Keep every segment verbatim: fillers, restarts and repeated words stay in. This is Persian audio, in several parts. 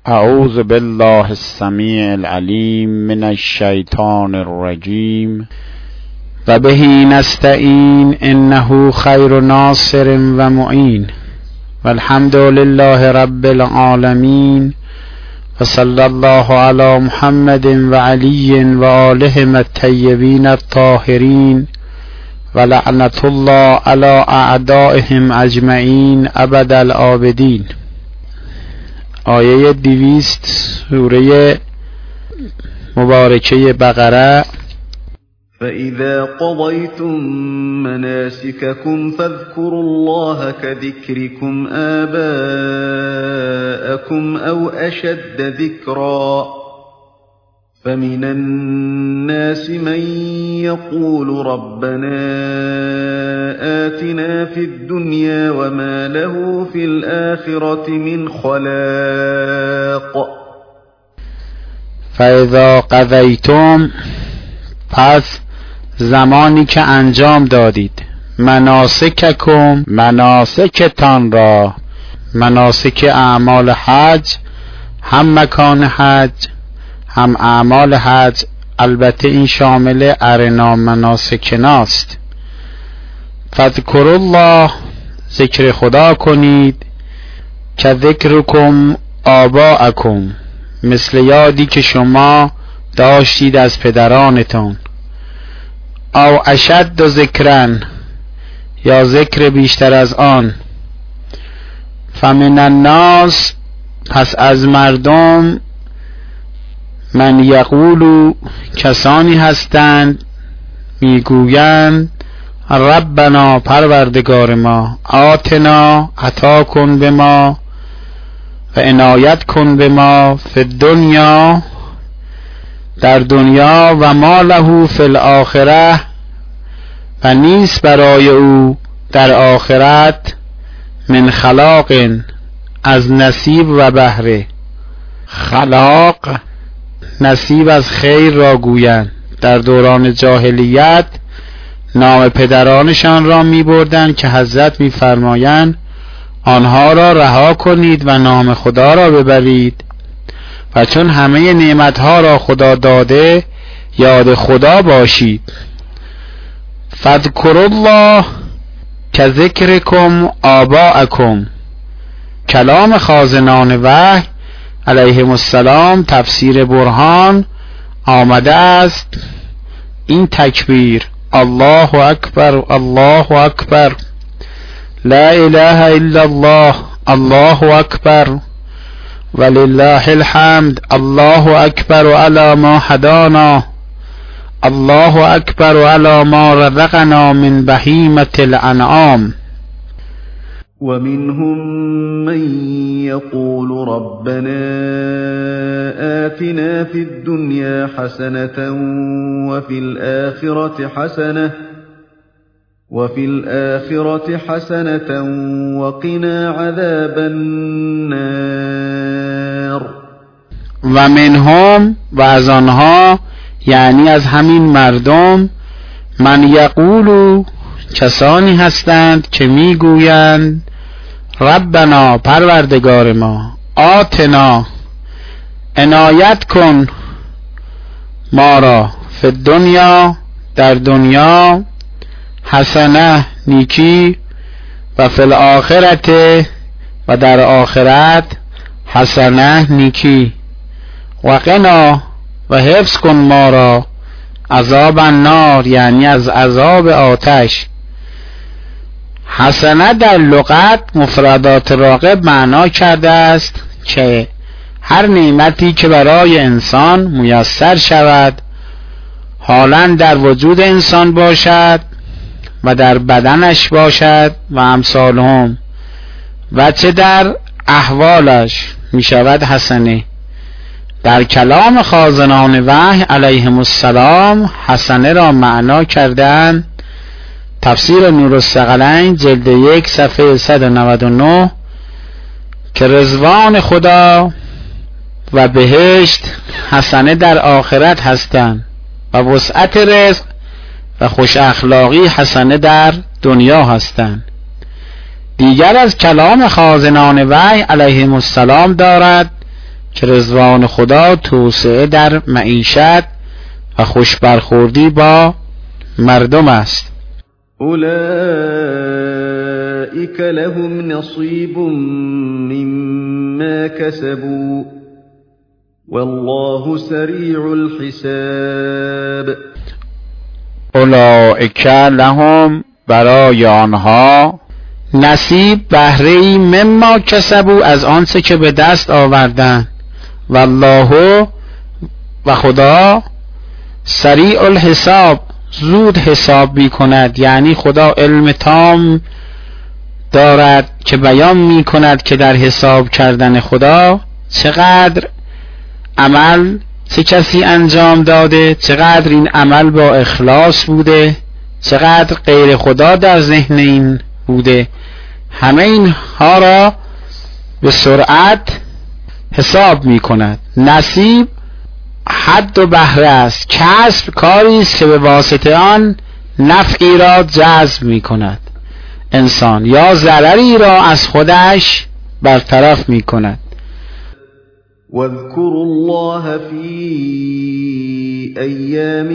اعوذ بالله السمیع العلیم من الشیطان الرجیم و به نستعین انه خیر ناصر و معین والحمد لله رب العالمین و صلی الله علی محمد و علی و آلهم الطیبین الطاهرین و لعنت الله علی اعدائهم اجمعین ابد الآبدین. آیه دویست سوره مبارکه بقره. فَإِذَا قَضَيْتُم مَّنَاسِكَكُمْ فاذكروا اللَّهَ كَذِكْرِكُمْ آبَاءَكُمْ أَوْ أَشَدَّ ذِكْرًا فَمِنَ النَّاسِ مَن يَقُولُ رَبَّنَا آتِنَا فِي الدُّنْيَا وَمَا لَهُ فِي الْآخِرَةِ مِنْ خَلَاقٍ. فَإِذَا قَضَيْتُم، پس زمانی که انجام دادید، مناسککم، مناسکتان را، مناسک اعمال حج، هم مکان حج هم اعمال حج، البته این شامل ارنا مناسکناست. فذکروا الله، ذکر خدا کنید، که ذکرکم آباءکم، مثل یادی که شما داشتید از پدرانتان. او اشد ذکرن، یا ذکر بیشتر از آن. فمن الناس، پس از مردم، من یقولو، کسانی هستند میگویند ربنا، پروردگار ما، آتنا، عطا کن به ما، و عنایت کن به ما، فی الدنیا، در دنیا، و ما له فی الاخره، و نیست برای او در آخرت، من خلاق، از نصیب و بهره. خلاق، نصیب از خیر را گویند. در دوران جاهلیت نام پدرانشان را می بردند که حضرت می فرمایند آنها را رها کنید و نام خدا را ببرید، و چون همه نعمتها را خدا داده یاد خدا باشید. فذکروا الله که ذکرکم آباءکم. کلام خازنان وحی علیهم السلام، تفسیر برهان آمده است این تکبیر: الله اکبر، الله اکبر، لا اله الا الله، الله اکبر، ولله الحمد، الله اکبر علی ما هدانا، الله اکبر علی ما رزقنا من بهیمة الانعام. ومنهم من يقول ربنا آتنا في الدنيا حسنة وفي الآخرة حسنة وفي الآخرة حسنة وقنا عذاب النار. و منهم، و از آنها، یعنی از همین مردم، من یقولو، کسانی هستند که میگویند ربنا، پروردگار ما، آتنا، عنایت کن ما را، فی الدنیا، در دنیا، حسنه، نیکی، و فی الاخرت، و در آخرت، حسنه، نیکی، و قنا، و حفظ کن ما را، عذاب النار، یعنی از عذاب آتش. حسنه در لغت مفردات راغب معنا کرده است که هر نعمتی که برای انسان میسر شود، حالا در وجود انسان باشد و در بدنش باشد و امثالهم، و چه در احوالش، می شود حسنه. در کلام خازنان وحی علیهم السلام حسنه را معنا کردند. تفسیر نورالثقلین جلد یک صفحه صد و نود و نه که رضوان خدا و بهشت حسنه در آخرت هستند، و وسعت رزق و خوش اخلاقی حسنه در دنیا هستند. دیگر از کلام خازنان وحی علیهم السلام دارد که رضوان خدا توسعه در معیشت و خوش برخوردی با مردم است. اولئک لهم نصیب مما کسبوا والله سریع الحساب. اولئک لهم، برای آنها، نصیب، بهره‌ای، مما کسبوا، از آنچه که به دست آوردند، والله، و خدا، سریع الحساب، زود حساب می کند. یعنی خدا علم تام دارد که بیان می کند که در حساب کردن خدا چقدر عمل چه کسی انجام داده، چقدر این عمل با اخلاص بوده، چقدر غیر خدا در ذهن این بوده. همه اینها را به سرعت حساب می کند. نصیب حد و بهره است. کسب کاری است که به واسطه آن نفعی را جذب می کند انسان، یا ضرری را از خودش برطرف می کند. واذكروا الله في أيام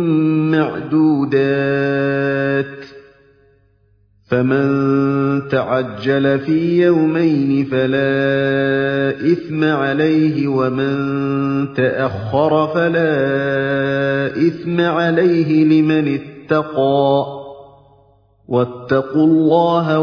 معدودات فمن تعجل في يومين فلا إثم عليه ومن تأخر فلا إثم عليه لمن اتقى واتقوا الله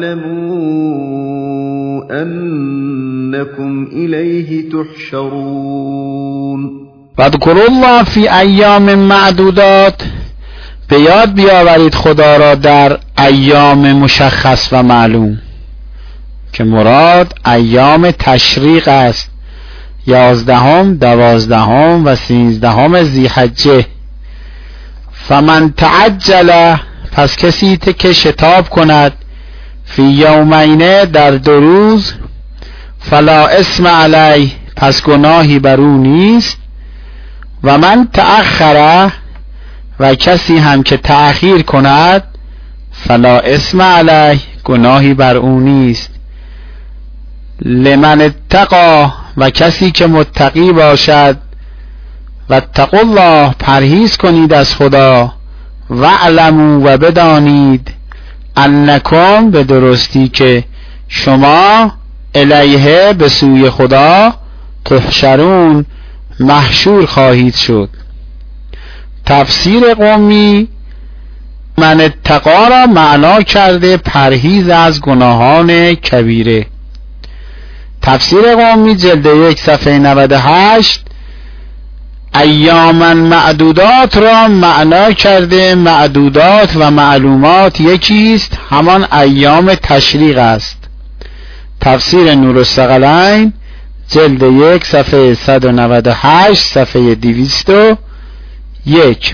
واعلموا أنكم إليه تحشرون. واذکروا الله فی ایام معدودات، به یاد بیاورید خدا را در ایام مشخص و معلوم که مراد ایام تشریق است، یازدهم، دوازدهم و سیزدهم ذی‌حجه. فمن تعجل، پس کسی که شتاب کند، فی یومین، در دو روز، فلا اسم علیه، پس گناهی بر او نیست. و من تأخر، و کسی هم که تأخیر کند، فلا اسم علیه، گناهی بر او نیست. لمن اتقا، و کسی که متقی باشد. و اتقوا الله، پرهیز کنید از خدا. و علموا، و بدانید، انکم، به درستی که شما، الیه، به سوی خدا، تحشرون، محشور خواهید شد. تفسیر قومی من اتقا را معنا کرده پرهیز از گناهان کبیره. تفسیر قومی جلد یک صفحه نود و هشت ایاما معدودات را معنا کرده معدودات و معلومات یکیست، همان ایام تشریق است. تفسیر نورالثقلین جلد یک صفحه صد و نود و هشت صفحه دویست و یک.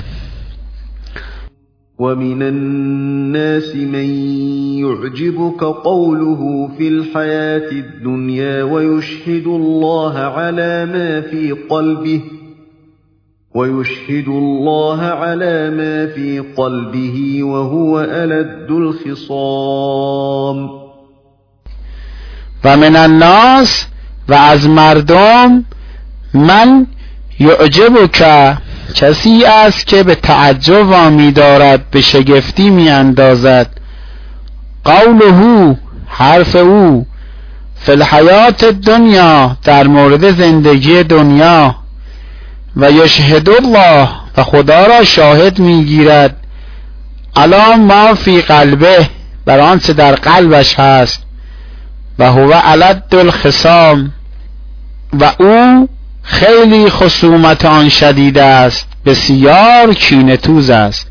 ومن الناس من يعجبك قوله في الحياة الدنيا ويشهد الله على ما في قلبه ويشهد الله على ما في قلبه وهو ألد الخصام. و من الناس، و از مردم، من یعجبک، کسی است که به تعجب وامی دارد، به شگفتی می اندازد. قوله، حرف او، فی الحیات دنیا، در مورد زندگی دنیا. و یشهد الله، و خدا را شاهد می گیرد، علی ما فی قلبه، بر آنچه در قلبش هست. و هو الد الخصام، و او خیلی خصومت آن شدید است، بسیار کینه‌توز است.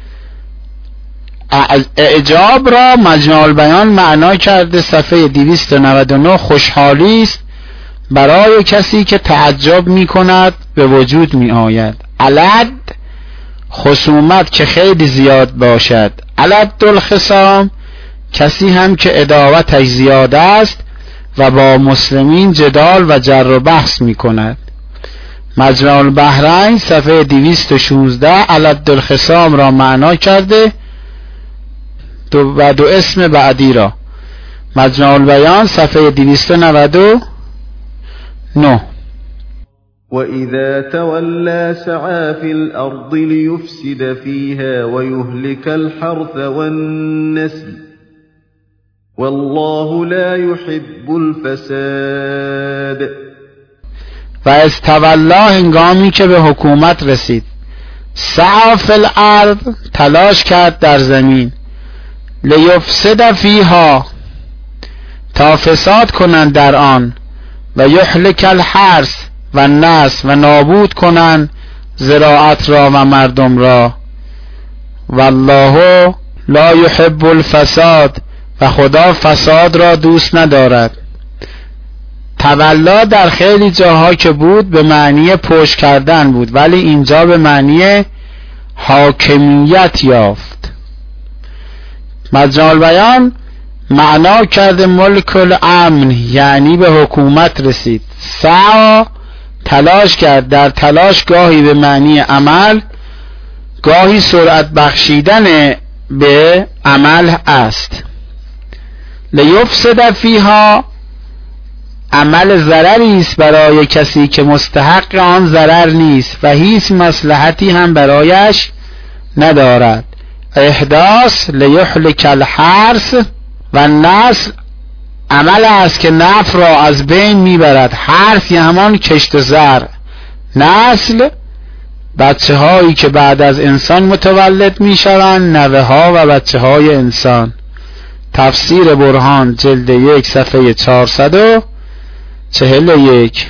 اعجاب را مجمع البیان معنا کرده صفحه دویست و نود و نه خوشحالی است برای کسی که تعجب می کند به وجود می آید. الد، خصومت که خیلی زیاد باشد. الد الخصام، کسی هم که عداوتش زیاد است و با مسلمین جدال و جر و بحث می کند. مجمع البحرین صفحه دویست و شانزده الد الخصام را معنا کرده دو و دو اسم بعدی را. مجمع البیان صفحه دویست و نود و نه. وَإِذَا تَوَلَّى سَعَىٰ فِي الْأَرْضِ لِيُفْسِدَ فِيهَا وَيُهْلِكَ الْحَرْثَ وَالنَّسْلَ وَاللَّهُ لَا يُحِبُّ الْفَسَادَ. و از تولا هنگامی که به حکومت رسید، سعی فی الارض تلاش کرد در زمین، لیفسد فیها تا فساد کنند در آن، و یهلک الحرث و نسل و نابود کنند زراعت را و مردم را. والله لا یحب الفساد و خدا فساد را دوست ندارد. تولا در خیلی جاها که بود به معنی پشت کردن بود، ولی اینجا به معنی حاکمیت یافت. مجمع البیان معنا کرده ملک الامن، یعنی به حکومت رسید. سعی تلاش کرد، در تلاش گاهی به معنی عمل، گاهی سرعت بخشیدن به عمل است. لیفسد فیها عمل ضرری است برای کسی که مستحق آن ضرر نیست و هیچ مصلحتی هم برایش ندارد. احداث لیهلک الحرث و نسل عمل است که نفع را از بین میبرد. حرث یعنی همان کشت زر. نسل بچه هایی که بعد از انسان متولد میشوند، نوه ها و بچه های انسان. تفسیر برهان جلد یک صفحه چهارصد و چهل و یک.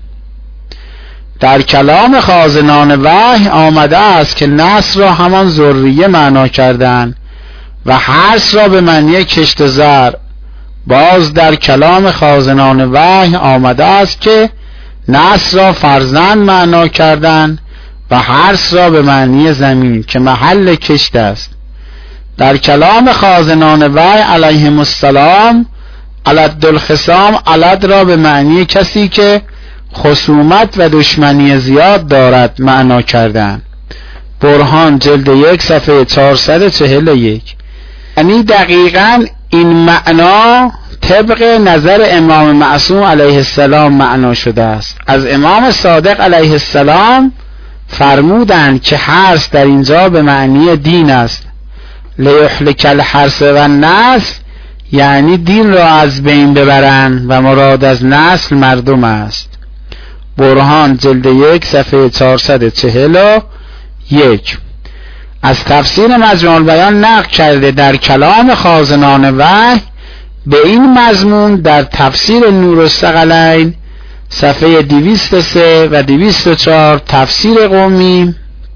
در کلام خازنان وحی آمده است که نسل را همان ذریه معنا کردن و حرث را به معنی کشت زر. باز در کلام خازنان وحی آمده است که نسل را فرزند معنا کردن و حرث را به معنی زمین که محل کشت است. در کلام خازنان وحی علیهم السلام علد الخصام، علد را به معنی کسی که خصومت و دشمنی زیاد دارد معنا کردن. برهان جلد یک صفحه چهارصد و چهل و یک. یعنی دقیقاً این معنا طبق نظر امام معصوم علیه السلام معنا شده است. از امام صادق علیه السلام فرمودند که حرث در اینجا به معنی دین است. لیهلک الحرث و نسل یعنی دین را از بین ببرند و مراد از نسل مردم است. برهان جلد یک صفحه چهارصد و چهل و یک. از تفسیر مجمع البیان نقل کرده در کلام خازنان وحی به این مضمون در تفسیر نور الثقلین صفحه دویست و سه و دویست و چهار تفسیر قمی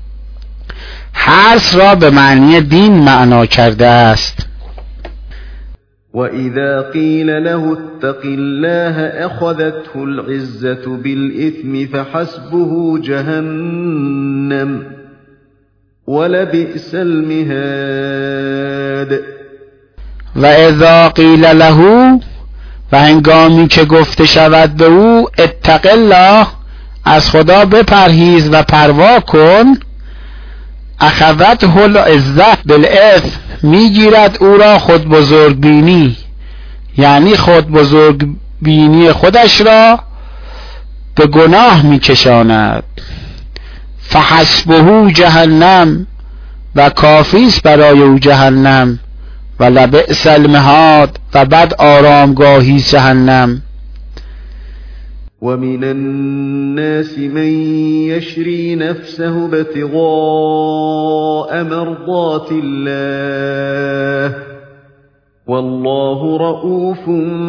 حرث را به معنی دین معنا کرده است. وَإِذَا قِيلَ لَهُ اتَّقِ اللَّهَ أَخَذَتْهُ الْعِزَّةُ بِالْإِثْمِ فَحَسْبُهُ جَهَنَّمُ وَلَبِئْسَ الْمِهَادُ. و اذا قیل له و هنگامی که گفته شود به او اتق الله از خدا بپرهیز و پروا کن، اخذته العزة بالاثم میگیرد او را خود بزرگ بینی، یعنی خود بزرگ بینی خودش را به گناه میکشاند. فحسبه جهنم و کافی است برای او جهنم، و لبئس المهاد و بد آرامگاهی جهنم. وَمِنَ النَّاسِ مَن يَشْرِي نَفْسَهُ ابْتِغَاءَ مَرْضَاتِ اللَّهِ وَاللَّهُ رَءُوفٌ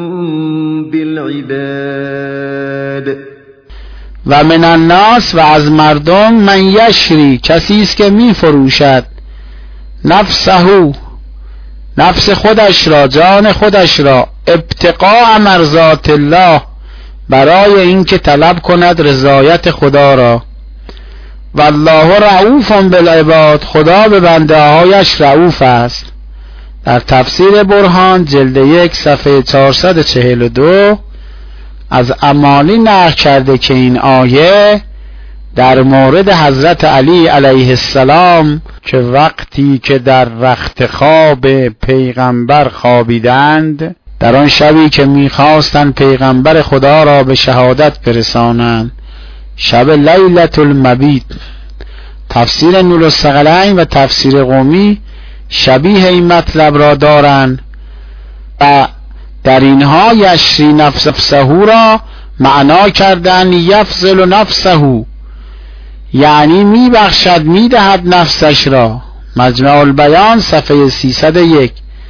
بِالْعِبَادِ. و من الناس و از مردم من یشری کسی است که می فروشد نفسه نفس خودش را، جان خودش را، ابتغاء مرضات الله برای اینکه طلب کند رضایت خدا را. والله رؤوف بالعباد خدا به بنده هایش رؤوف است. در تفسیر برهان جلد یک صفحه چهارصد و چهل و دو از امالی نقل کرده که این آیه در مورد حضرت علی علیه السلام که وقتی که در رخت خواب پیغمبر خوابیدند، در آن شبی که میخواستند پیغمبر خدا را به شهادت برسانند، شب لیلة المبیت. تفسیر نور الثقلین و تفسیر قمی شبیه این مطلب را دارند و در اینها یشری نفسه را معنا کردن یفضل نفسه، یعنی می بخشد، می دهد نفسش را. مجمع البیان صفحه سیصد و یک.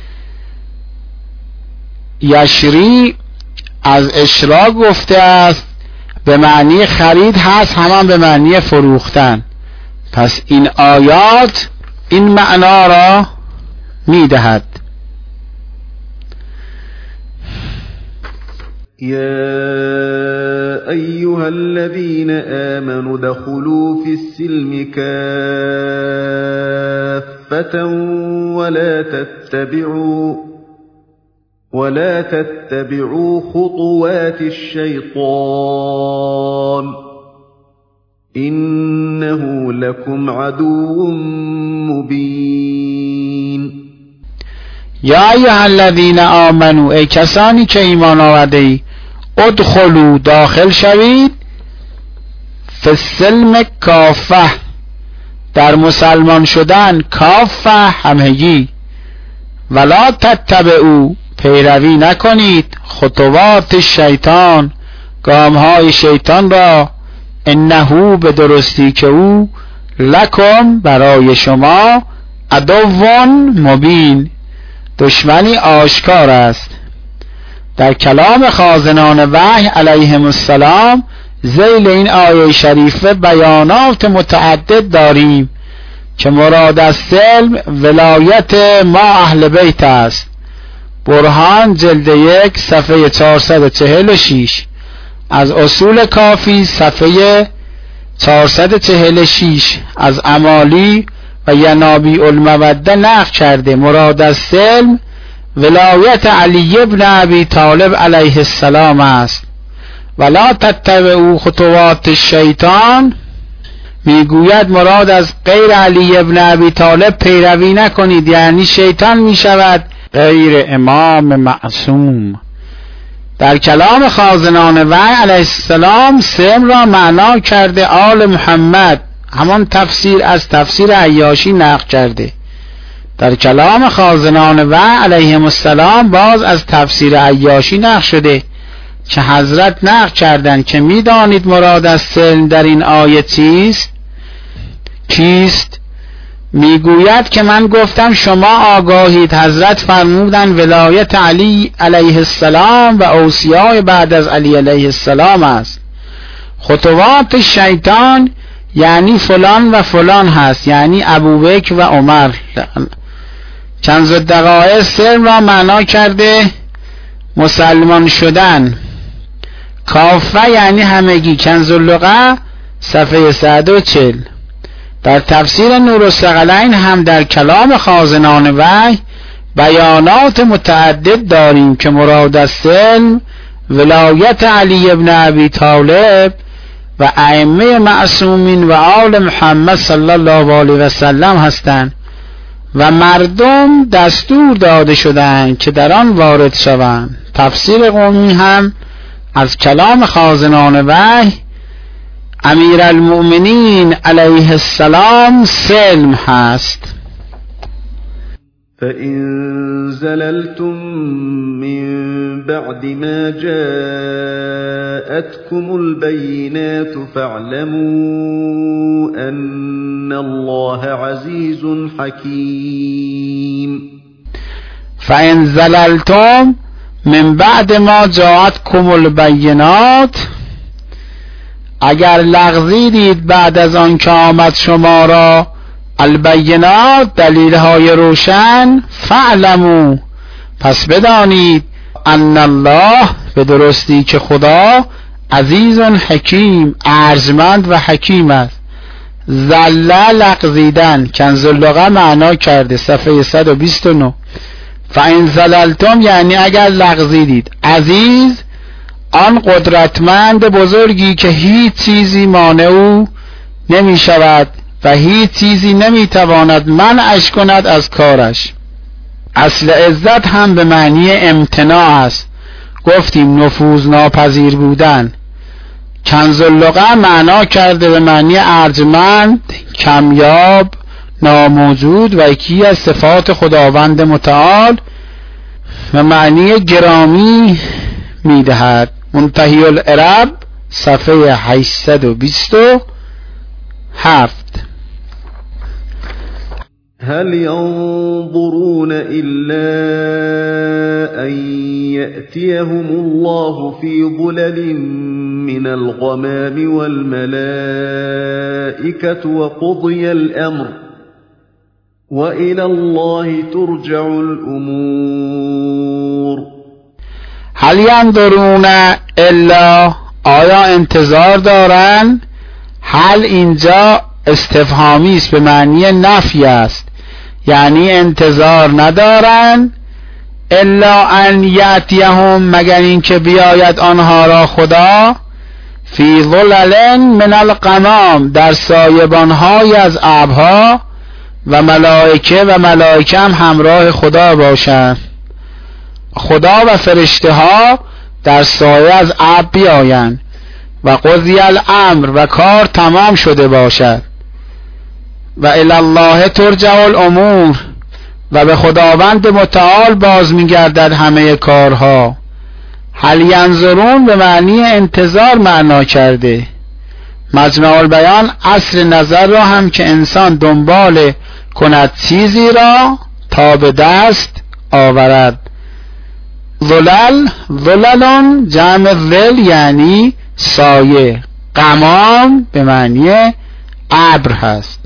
یشری از اشراک گفته است، به معنی خرید هست، همان به معنی فروختن. پس این آیات این معنا را می دهد. يا أيها الذين آمنوا ادخلوا في السلم كافة ولا تتبعوا ولا تتبعوا خطوات الشيطان إنه لكم عدو مبين. یا ایها الذین آمنوا، ای کسانی که ایمان آورده ای، ادخلوا، داخل شوید، فی السلم کافه، در مسلمان شدن، کافه همگی، ولا تتبعوا، پیروی نکنید، خطوات شیطان، گامهای شیطان را، انه، به درستی که او، لکم، برای شما، عدو مبین، دشمنی آشکار است. در کلام خازنان وحی علیهم السلام ذیل این آیه شریفه بیانات متعدد داریم که مراد از سلم ولایت ما اهل بیت است. برهان جلد یک صفحه چهارصد و چهل و شش، از اصول کافی صفحه چهارصد و چهل و شش، از امالی و ینابیع الموده نقل کرده مراد از سلم ولایت علی ابن ابی طالب علیه السلام است. ولا تتبعوا خطوات الشیطان، میگوید مراد از غیر علی ابن ابی طالب پیروی نکنید، یعنی شیطان میشود غیر امام معصوم. در کلام خازنان وحی علیه السلام سلم را معنا کرده آل محمد، همان تفسیر از تفسیر عیاشی نقل کرده. در کلام خازنان وحی علیهم السلام باز از تفسیر عیاشی نقل شده که حضرت نقل کردند که میدانید مراد از سلم در این آیه چیست؟ کیست؟ میگوید که من گفتم شما آگاهید. حضرت فرمودند ولایت علی علیه السلام و اوصیاء بعد از علی علیه السلام است. خطوات شیطان یعنی فلان و فلان هست، یعنی ابوبکر و عمر. کنز الدقایق سلم را معنا کرده مسلمان شدن. کافه یعنی همگی. کنز اللغه صفحه صد و چهل. در تفسیر نور الثقلین هم در کلام خازنان وحی بیانات متعدد داریم که مراد از سلم ولایت علی ابن ابی طالب و ائمه معصومین و آل محمد صلی الله علیه و سلم هستند و مردم دستور داده شدند که در آن وارد شوند. تفسیر قمی هم از کلام خازنان وحی امیر المؤمنین علیه السلام سلم هست. فَإِن زَلَلْتُم مِّن بَعْدِ مَا جَاءَتْكُمُ الْبَيِّنَاتُ فَاعْلَمُوا أَنَّ اللَّهَ عَزِيزٌ حَكِيمٌ. فَإِن زَلَلْتُم من بعد ما جاءتكم البینات، اگر لغزیدید بعد از آن که آمد شما را البینات، دلیل‌های روشن، فعلمو، پس بدانید، ان الله، به درستی که خدا، عزیز حکیم، ارجمند و حکیم است. زله لغزیدن، کنز اللغه معنا کرده صفحه صد و بیست و نه. فَإِن زَلَلْتُمْ یعنی اگر لغزیدید. عزیز آن قدرتمند بزرگی که هیچ چیزی مانع او نمی شود و هیچ چیزی نمی تواند منعش کند از کارش. اصل عزت هم به معنی امتناع است. گفتیم نفوذ ناپذیر بودن. کنز اللغه معنا کرده به معنی ارجمند، کمیاب، ناموجود و یکی از صفات خداوند متعال و معنی گرامی میدهد. منتهی العرب صفحه هشتصد و بیست و هفت. هل ينظرون إلا أن يأتيهم الله في ظلل من الغمام والملائكة وقضي الأمر وإلى الله ترجع الأمور. هل ينظرون الا، آیا انتظار دارن؟ هل اینجا استفهامی است به معنی نفی است، یعنی انتظار ندارن. الا ان یأتیهم، مگر اینکه بیاید آنها را خدا، فی ظلل من الغمام، در سایبان‌های از ابرها، و ملائکه و ملائکه هم همراه خدا باشند. خدا و فرشته ها در سایه از ابر بیایند و قضی الامر، و کار تمام شده باشد. و الی الله ترجع الامور، و به خداوند متعال باز میگردد همه کارها. هل ینظرون به معنی انتظار معنا کرده. مجمع البیان اصل نظر را هم که انسان دنبال کند چیزی را تا به دست آورد. ظلل، ظللون جمع ظل یعنی سایه، غمام به معنی ابر هست.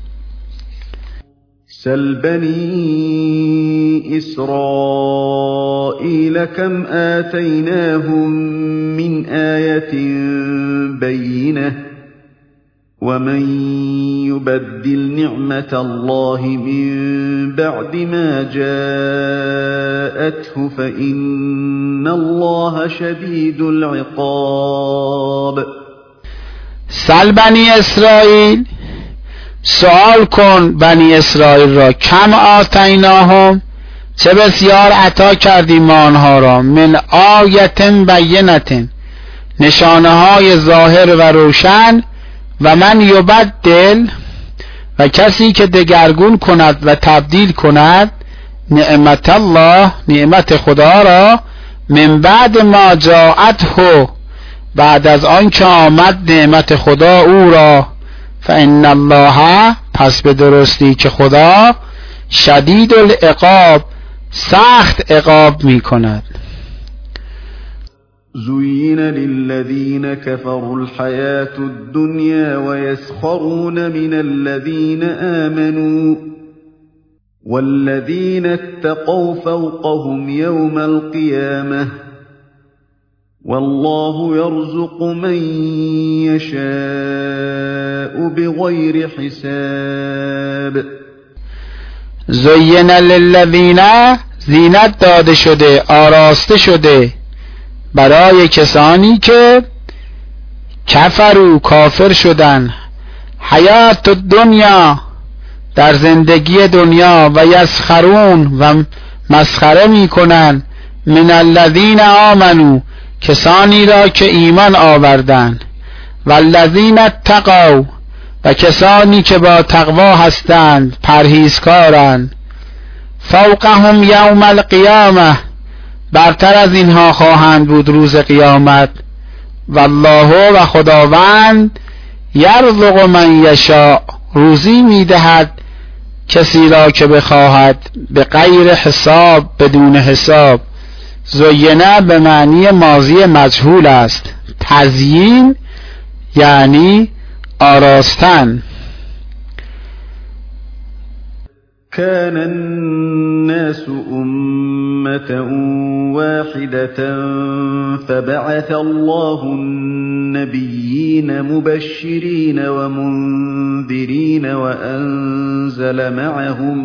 سل بني إسرائيل كم آتيناهم من آية بينة ومن يبدل نعمة الله من بعد ما جاءته فإن الله شديد العقاب. سل بنی اسرائیل، سوال کن بنی اسرائیل را، کم آتیناهم، چه بسیار عطا کردیم ما آنها را، من آیت بینت، نشانه های ظاهر و روشن، و من یبدل، و کسی که دگرگون کند و تبدیل کند، نعمت الله، نعمت خدا را، من بعد ما جاءته، بعد از آن که آمد نعمت خدا او را، فإن الله، پس به درستی که خدا، شدید العقاب، سخت عقاب می کند. زين للذين كفروا الحياة الدنيا ويسخرون من الذين آمنوا والذين اتقوا فوقهم يوم القيامة والله يرزق من يشاء بغير حساب. زین للذین، زینت داده شده، آراسته شده برای کسانی که کفروا، کافر شدن، حیات الدنیا، در زندگی دنیا، و یسخرون، و مسخره میکنن، من الذین آمنوا، کسانی را که ایمان آوردند، والذین اتقوا، و کسانی که با تقوا هستند، پرهیزکارند، فوقهم یوم القیامه، برتر از اینها خواهند بود روز قیامت، والله، و خداوند، یرزق من یشاء، روزی میدهد کسی را که بخواهد، به غیر حساب، بدون حساب. زینه به معنی ماضی مجهول است، تزیین یعنی آراستن. كان الناس أمة واحدة فبعث الله النبيين مبشرين ومنذرين وأنزل معهم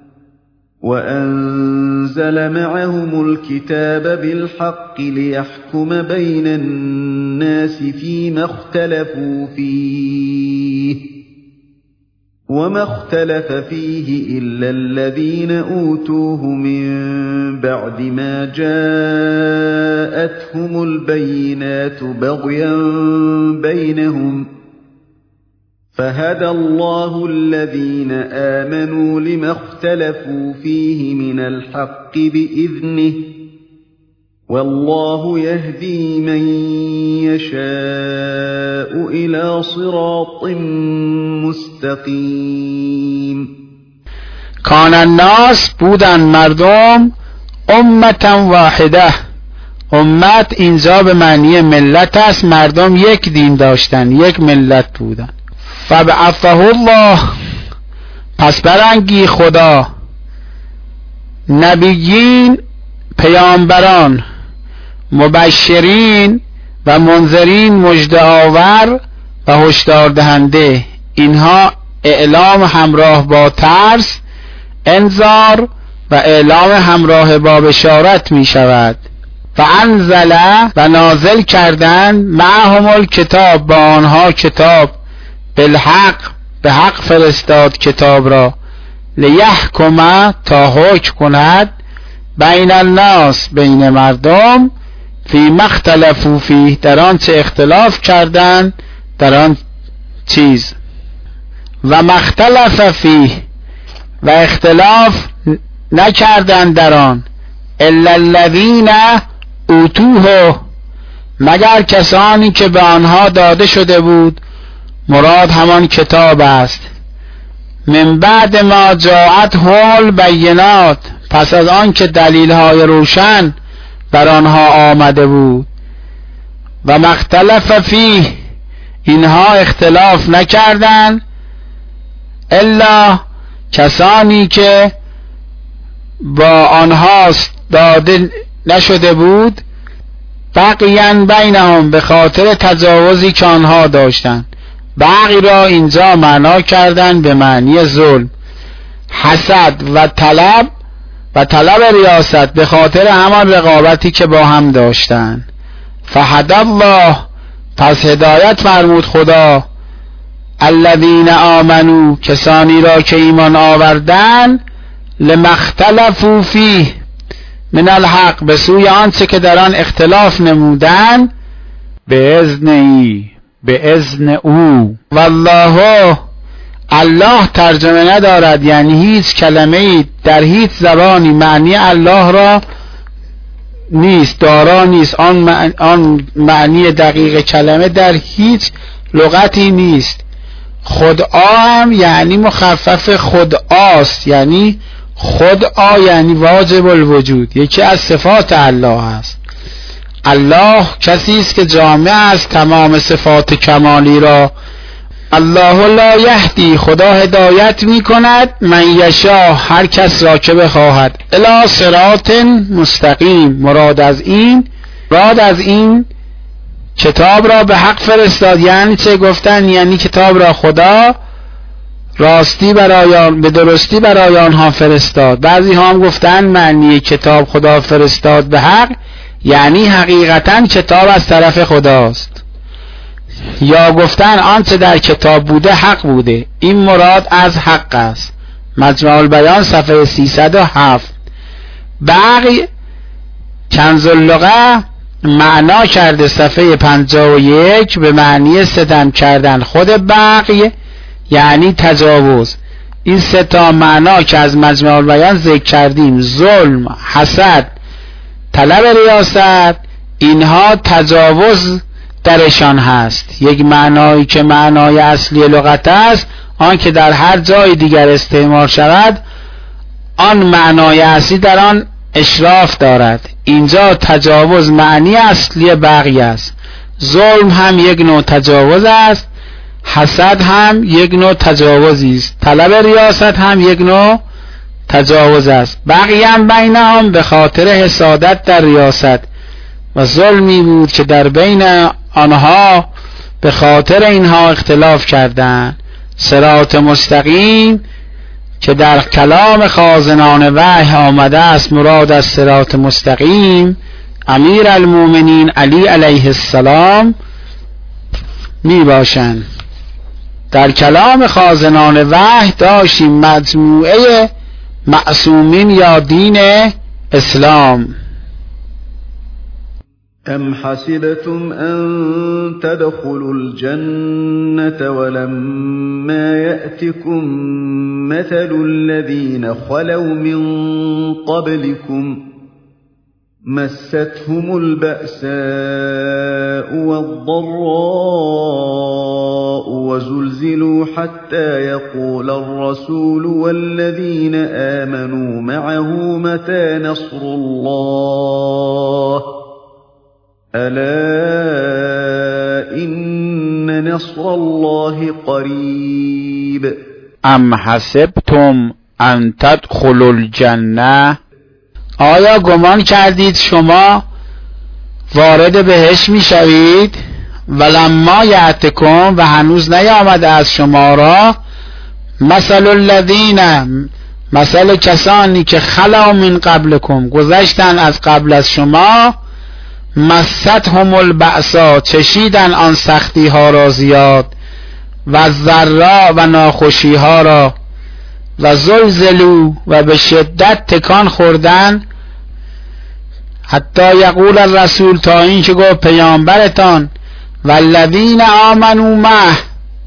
وأنزل معهم الكتاب بالحق ليحكم بين الناس فيما اختلفوا فيه وما اختلف فيه إلا الذين أوتوه من بعد ما جاءتهم البينات بغيا بينهم فهدى الله الذين آمنوا لما اختلفوا فيه من الحق بإذنه والله يهدي من يشاء إلى صراط مستقیم. کان الناس بودن مردم امتا واحده. امت اینجا به معنی ملت است. مردم یک دین داشتن، یک ملت بودن. فبعثه الله، پس برانگی خدا نبیین، پیامبران، مبشرین و منذرین، مژده آور و هشدار دهنده. اینها اعلام همراه با ترس، انذار و اعلام همراه با بشارت می شود. و انزل، و نازل کردن، معهم الکتاب، با آنها کتاب، بالحق، به حق فرستاد کتاب را، لیحکم، تا حکم کند، بین الناس، بین مردم، فی مختلفو فیه، در آن چه اختلاف کردن در آن چیز. و مختلف فیه، و اختلاف نکردن در آن، الا الذین اوتوه، مگر کسانی که به آنها داده شده بود. مراد همان کتاب است. من بعد ما جاءتهم البینات، پس از آن که دلیل‌های روشن بر آنها آمده بود. و مختلف فیه، اینها اختلاف نکردند الا کسانی که با آنها داده نشده بود، بقیاً بینهم، به خاطر تجاوزی که آنها داشتند. بقی را اینجا معنا کردن به معنی ظلم. حسد و طلب و طلب ریاست، به خاطر همان رقابتی که با هم داشتند. فهدی الله، پس هدایت فرمود خدا، الذین آمنو، کسانی را که ایمان آوردن، لما اختلفوا فیه من الحق، به سوی آنچه که در آن اختلاف نمودن، به اذن ای، به اذن او. والله، الله ترجمه ندارد، یعنی هیچ کلمه ای در هیچ زبانی معنی الله را نیست، دارا نیست. آن معنی, آن معنی دقیق کلمه در هیچ لغتی نیست. خدعا هم یعنی مخفف خدعاست، یعنی خدعا یعنی واجب الوجود، یکی از صفات الله است. الله کسی است که جامع است تمام صفات کمالی را. الله لا یهدی، خدا هدایت می کند، من یشاء، هر کس را که بخواهد، الی صراط مستقیم. مراد از این مراد از این کتاب را به حق فرستاد. یعنی چه گفتن؟ یعنی کتاب را خدا راستی برای آن، به درستی برای آنها فرستاد. بعضی ها هم گفتن معنی کتاب خدا فرستاد به حق، یعنی حقیقتا کتاب از طرف خداست. یا گفتن آنچه در کتاب بوده حق بوده. این مراد از حق است. مجمع البیان صفحه سیصد و هفت. بقی کنز اللغه معنا کرده صفحه پنجاه و یک به معنی ستم کردن. خود بقی یعنی تجاوز. این سه تا معنا که از مجمع البیان ذکر کردیم، ظلم، حسد، طلب ریاست، اینها تجاوز درشان هست. یک معنایی که معنای اصلی لغت است، آن که در هر جای دیگر استعمال شود، آن معنای اصلی در آن اشراف دارد. اینجا تجاوز معنی اصلی بقی است. ظلم هم یک نوع تجاوز است، حسد هم یک نوع تجاوزی است، طلب ریاست هم یک نوع تجاوز است. بقی هم بینهم، به خاطر حسادت در ریاست و ظلمی بود که در بین آنها به خاطر اینها اختلاف کردند. صراط مستقیم که در کلام خازنان وحی آمده است، مراد از صراط مستقیم امیر المؤمنین علی علیه السلام می باشند. در کلام خازنان وحی داشتیم مجموعه معصومین یا دین اسلام. أم حسبتم أن تدخلوا الجنة ولما يأتكم مثل الذين خلوا من قبلكم مستهم البأساء والضراء وزلزلوا حتى يقول الرسول والذين آمنوا معه متى نصر الله ألا إن نصر الله قريب. ام حسبتم ان تدخلوا الجنه، آیا گمان کردید شما وارد بهشت می شوید؟ ولما یأتکم، و هنوز نیامده از شما را، مثل الذین، مثل کسانی که خلوا من قبلکم، گذشتن از قبل از شما، مستهم البأسا، چشیدن آن سختی ها را زیاد، و ضرا، و ناخوشی ها را، و زلزلو، و به شدت تکان خوردن، حتی یقول الرسول، تا این که گفت پیامبرتان، والذین آمنوا معه،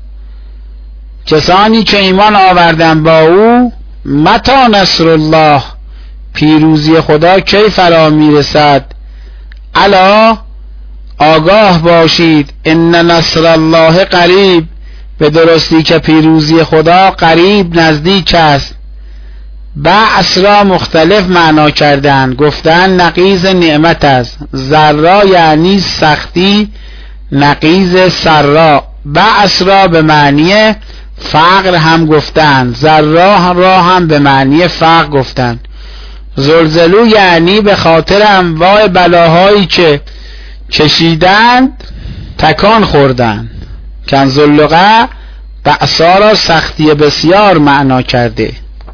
کسانی که ایمان آوردن با او، متی نصر الله، پیروزی خدا کی فرا میرسد، الا آگاه باشید، ان نصر الله قریب، به درستی که پیروزی خدا قریب نزدیک است. بأس را مختلف معنا کردن، گفتن نقیض نعمت است. ضرا یعنی سختی، نقیض سرا. بأس را به معنی فقر هم گفتن، ضرا را هم به معنی فقر گفتن. زلزلو یعنی به خاطر انواع بلاهایی که چشیدند تکان خوردند. کنز اللغه بأسا را سختی بسیار معنا کرده.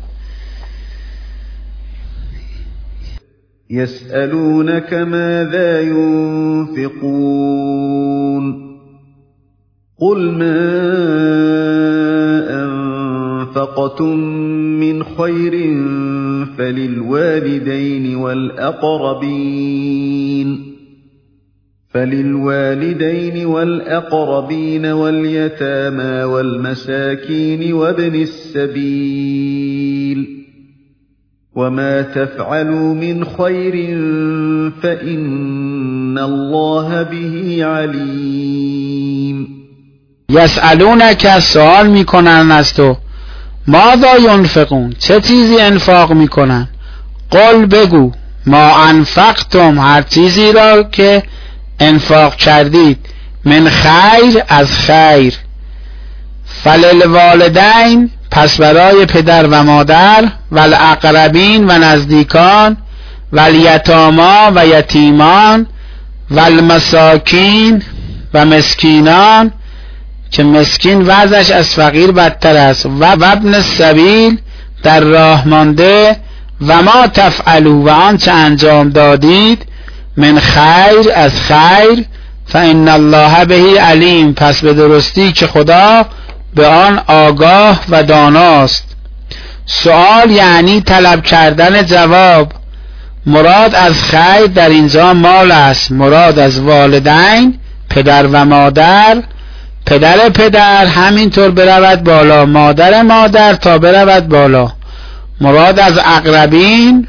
يسألونك ماذا ينفقون قل ما أنفقتم من خير فللوالدين والأقربين فللوالدين والأقربين واليتامى والمساكين وابن السبيل وما تفعلوا من خير فإن الله به عليم. یسألونک، سوال میکنن از تو، ماذا ینفقون، چه چیزی انفاق میکنن؟ قل بگو، ما انفقتم، هر چیزی را که انفاق کردید، من خیر، از خیر، فللوالدین، پس برای پدر و مادر، والاقربین، و نزدیکان، والیتاما، و یتیمان، والمساکین، و مسکینان، که مسکین وضعش از فقیر بدتر است، و ابن السبیل، در راه مانده، و ما تفعلوا، و آنچه انجام دادید، من خیر، از خیر، فإن الله به علیم، پس به درستی که خدا به آن آگاه و داناست. سوال یعنی طلب کردن جواب. مراد از خیر در اینجا مال است. مراد از والدین، پدر و مادر، پدر پدر همینطور برود بالا، مادر مادر تا برود بالا. مراد از اقربین،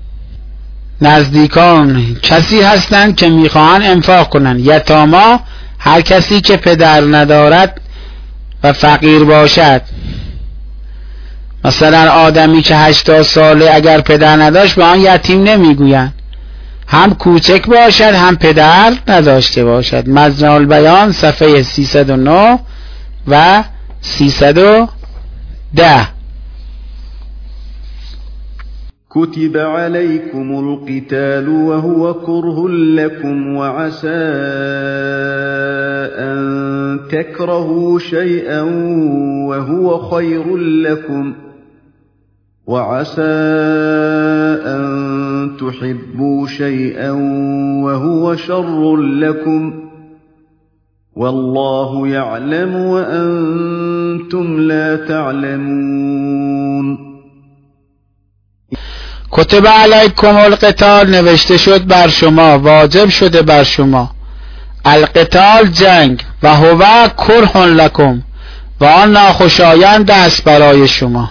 نزدیکان، کسی هستند که میخواهند انفاق کنند. یتاما، هر کسی که پدر ندارد و فقیر باشد. مثلا آدمی که هشتاد ساله اگر پدر نداشت به آن یتیم نمیگویند، هم کوچک باشد هم پدر نداشته باشد. مجمع البیان صفحه سیصد و نه و سیصد و ده. كتب عليكم القتال وهو كره لكم وعسى أن تكرهوا شيئا وهو خير لكم وعسى أن تحبوا شيئا وهو شر لكم والله يعلم وأنتم وأنتم لا تعلمون. کتب علیکم القتال، نوشته شد بر شما، واجب شده بر شما، القتال جنگ، و هو کرح لکم، و آن ناخوشایند است برای شما،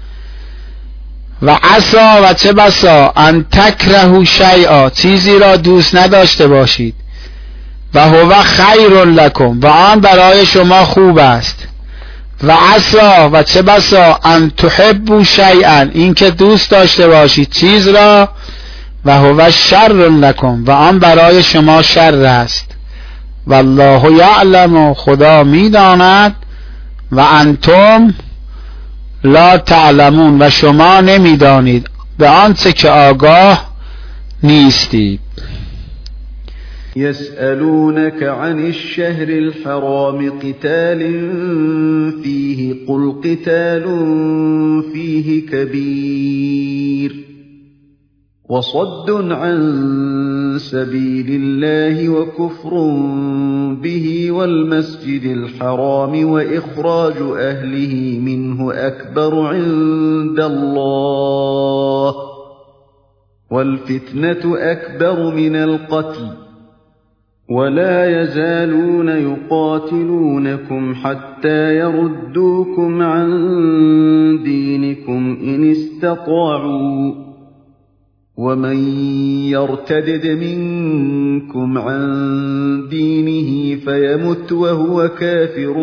و عسا و چه بسا ان تکرهوا شیئا، چیزی را دوست نداشته باشید، و هو خیر لکم، و آن برای شما خوب است، و عسا و چه بسا ان تحبوا شیئا، این که دوست داشته باشید چیز را، و هو شر لکم، و آن برای شما شر است، والله یعلم، خدا میداند، و انتم لا تعلمون، و شما نمیدانید به آنچه که آگاه نیستید. يسألونك عن الشهر الحرام قتال فيه قل قتال فيه كبير وصد عن سبيل الله وكفر به والمسجد الحرام وإخراج أهله منه أكبر عند الله والفتنة أكبر من القتل ولا يزالون يقاتلونكم حتى يردوكم عن دينكم إن استطاعوا ومن يرتدد منكم عن دينه فيمت وهو كافر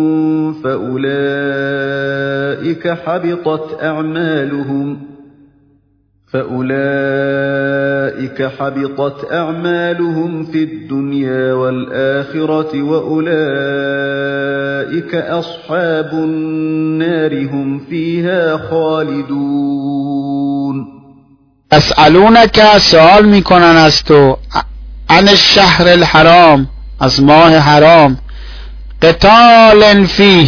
فأولئك حبطت أعمالهم فأولئك حبطت أعمالهم في الدنيا والآخرة وأولئك أصحاب النار هم فيها خالدون. اسألونک، سوال میکنن از تو، عن الشهر الحرام، از ماه حرام، قتال فیه،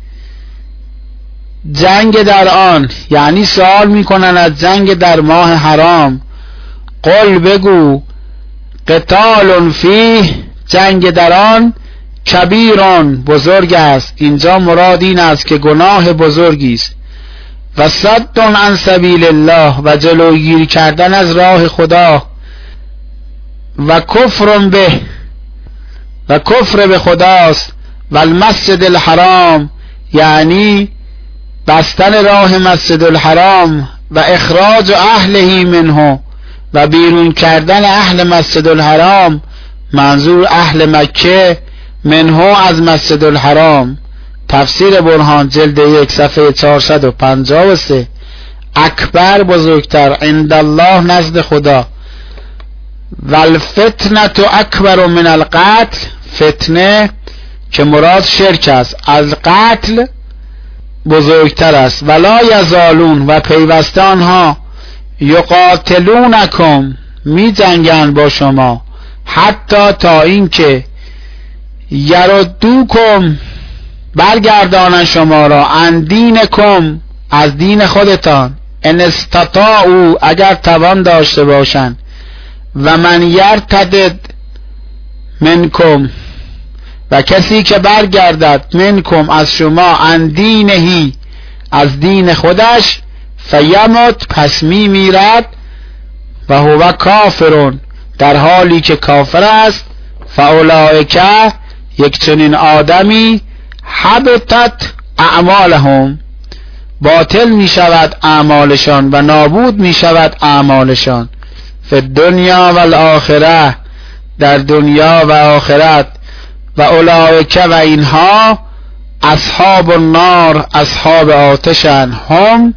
جنگ در آن، یعنی سوال میکنن از جنگ در ماه حرام. قل بگو، قتال فیه، جنگ در آن، کبیران، بزرگ است. اینجا مراد این است که گناه بزرگی است. و صد عن سبیل الله، و جلوگیری کردن از راه خدا. و کفر به، و کفر به خداست. و المسجد الحرام، یعنی بستن راه مسجد الحرام. و اخراج اهله منه، و بیرون کردن اهل مسجد الحرام، منظور اهل مکه، منه از مسجد الحرام. تفسیر برهان جلد یک صفحه چهارصد و پنجاه و سه. اکبر، بزرگتر، عند الله، نزد خدا. و الفتنه اکبر من القتل، فتنه که مراد شرک است، از قتل بزرگتر است. ولا یزالون، و پیوسته آنها، یقاتلونکم، می جنگند با شما، حتی تا اینکه یردوکم، برگردانن شما را، عن دینکم، از دین خودتان، ان استطاعوا، اگر توان داشته باشند، و من یرتدد منکم، و کسی که برگردد، منکم، از شما، عن دینهی، از دین خودش، فیمت، پس می میرد، و هو کافرون، در حالی که کافر است، فاولئک، یک چنین آدمی، حبطت اعمالهم، باطل می شود اعمالشان و نابود می شود اعمالشان، فی الدنیا و الاخره، در دنیا و آخرت. و اولئک، و اینها، اصحاب النار، اصحاب آتشن، هم،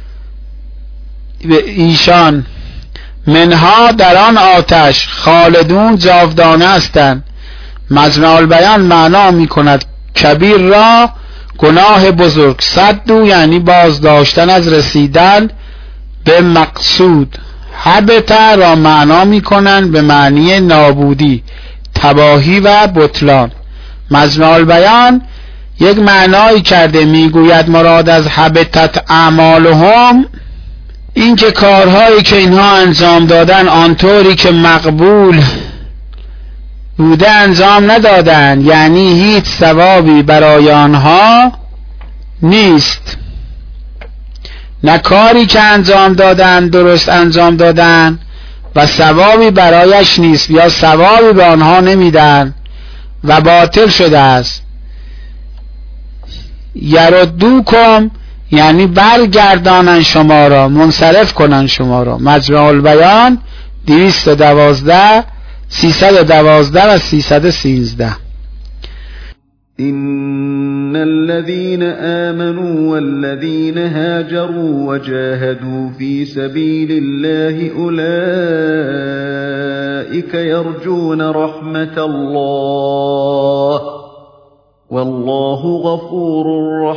ایشان، منها، در آن آتش، خالدون، جاودانه هستند. مجمع البیان معنا می کند کبیر را گناه بزرگ، صدو یعنی باز داشتن از رسیدن به مقصود، حبطه را معنا می کنند به معنی نابودی، تباهی و بطلان. مجمع البیان یک معنایی کرده، میگوید مراد از حبطت اعمالهم، این که کارهایی که اینها انجام دادن آنطوری که مقبول بوده انجام ندادن، یعنی هیچ ثوابی برای آنها نیست، نه کاری که انجام دادن درست انجام دادن و ثوابی برایش نیست یا ثوابی به آنها نمیدن و باطل شده است. یردوکم یعنی برگردانن شما را، منصرف کنن شما را. مجمع البیان دویست و دوازده، سیصد و دوازده و سیصد و سیزده. إن الذين آمنوا والذين هاجروا وجاهدوا في سبيل الله أولئك يرجون رحمة الله والله غفور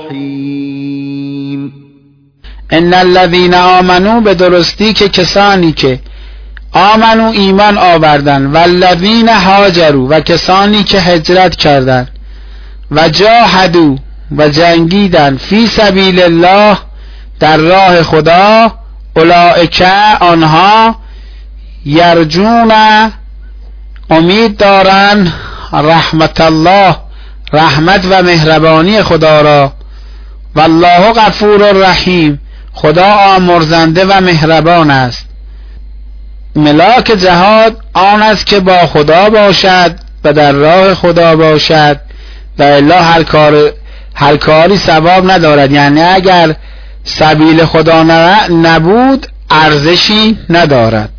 رحیم. ان الذين آمنوا، به درستی که کسانی که آمنو ایمان آوردن، والذین هاجروا و کسانی که هجرت کردند، و جاهدوا و جنگیدن، فی سبیل الله در راه خدا، اولئک آنها، یرجون امید دارن، رحمت الله رحمت و مهربانی خدا را، والله غفور رحیم خدا آمرزنده و مهربان است. ملاک جهاد آن است که با خدا باشد و در راه خدا باشد و الا هر کار هر کاری ثواب ندارد. یعنی اگر سبیل خدا نبود ارزشی ندارد.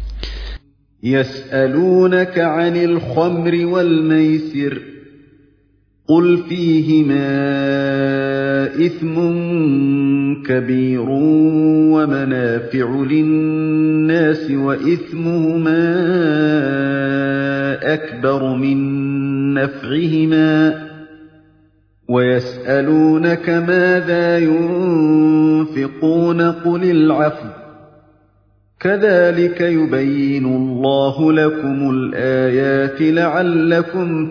یسألونک عن الخمر والمیسر قل فیهما إثم كبير ومنافع للناس وإثمهما أكبر من نفعهما ويسألونك ماذا ينفقون قل العفو كذلك يبين الله لكم الآيات لعلكم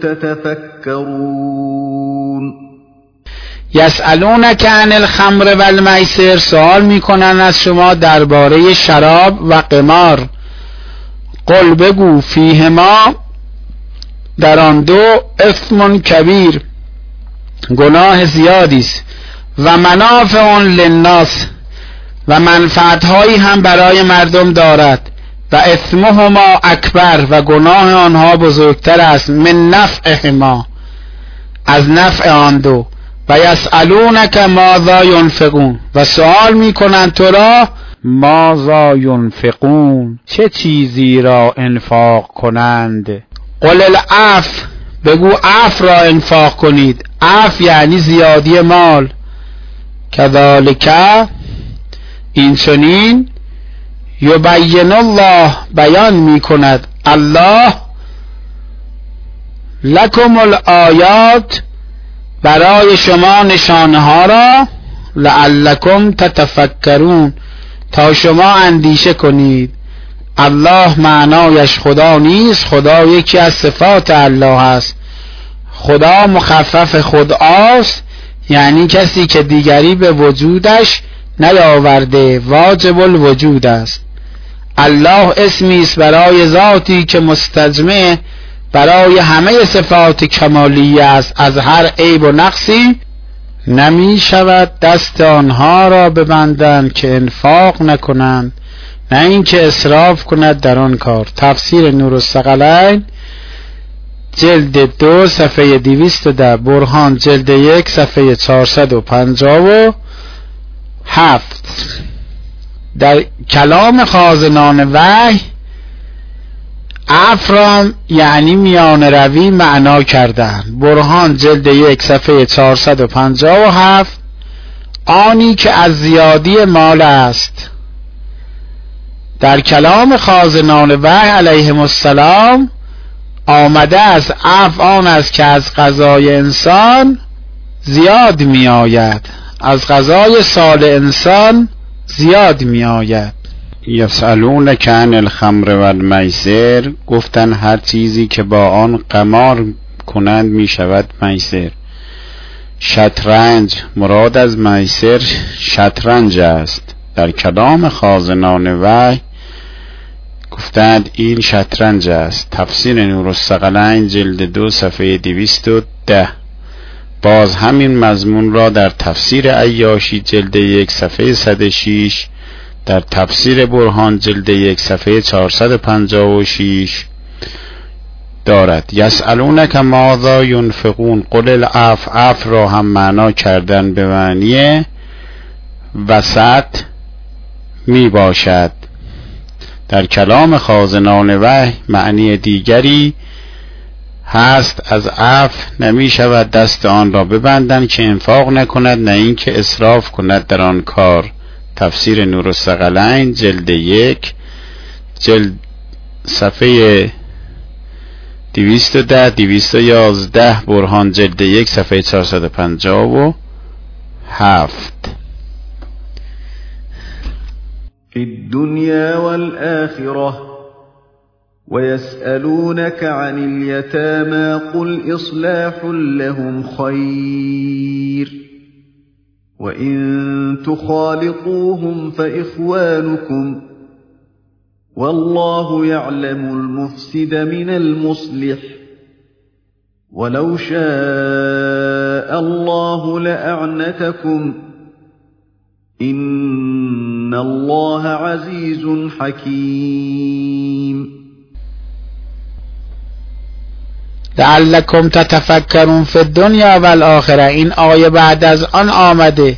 تتفكرون. یسألونک عن الخمر والمیسر، سوال میکنن از شما درباره شراب و قمار. قل بگو فیهما در آن دو اثم کبیر گناه زیادی است، و منافع للناس و منفعتهایی هم برای مردم دارد، و اثمهما اکبر و گناه آنها بزرگتر است، من نفعهما از نفع آن دو. و یسألونک ماذا ینفقون و سوال میکنند تو را ماذا ینفقون چه چیزی را انفاق کنند. قل العفو بگو عفو را انفاق کنید. عفو یعنی زیادی مال. کذالک این چنین یبین الله بیان میکند الله لکم الآیات برای شما نشانه ها را، لعلکم تتفکرون تا شما اندیشه کنید. الله معنایش خدا نیست، خدا یکی از صفات الله است. خدا مخفف خداست، یعنی کسی که دیگری به وجودش نیاورده، واجب الوجود است. الله اسمی است برای ذاتی که مستجمع برای همه صفات کمالیه است، از هر عیب و نقصی نمی شود دست آنها را ببندند که انفاق نکنند، نه اینکه اسراف کند در آن کار. تفسیر نورالثقلین جلد دو صفحه دویست و ده، برهان جلد یک صفحه چهارصد و پنجاه و هفت. در کلام خازنان وحی افرام یعنی میان روی معنا کردن. برهان جلد یک صفحه چهارصد و پنجاه و هفت، آنی که از زیادی مال است. در کلام خازنان وحی علیهم السلام آمده از عفو آن است که از غذای انسان زیاد می آید، از غذای سال انسان زیاد می آید. یسألونک عن الخمر والمیسر، گفتن هر چیزی که با آن قمار کنند می شود میسر. شطرنج مراد از میسر شطرنج است. در کلام خازنان وحی گفتند این شطرنج است. تفسیر نورالثقلین جلد دو صفحه دویست و ده، باز همین مضمون را در تفسیر عیاشی جلد یک صفحه صد و شش، در تفسیر برهان جلد یک صفحه چهارصد و پنجاه و شش دارد. یسألونک ماذا ینفقون، قل العفو، عفو را هم معنا کردن به معنی وسط می باشد. در کلام خازنان وحی معنی دیگری هست از عفو، نمی شود دست آن را ببندند که انفاق نکند نه اینکه اسراف کند در آن کار. تفسیر نورالثقلین جلد یک، جلد صفحه دویست و ده دویست و یازده، برهان جلد یک صفحه چهارصد و پنجاه و هفت. فی الدنیا والآخرة ويسألونك عن اليتامى قل إصلاح لهم خير وإن تخالطوهم فإخوانكم والله يعلم المفسد من المصلح ولو شاء الله لأعنتكم إن الله عزيز حكيم. لعلکم تتفکرون فی الدنیا والآخره، این آیه بعد از آن آمده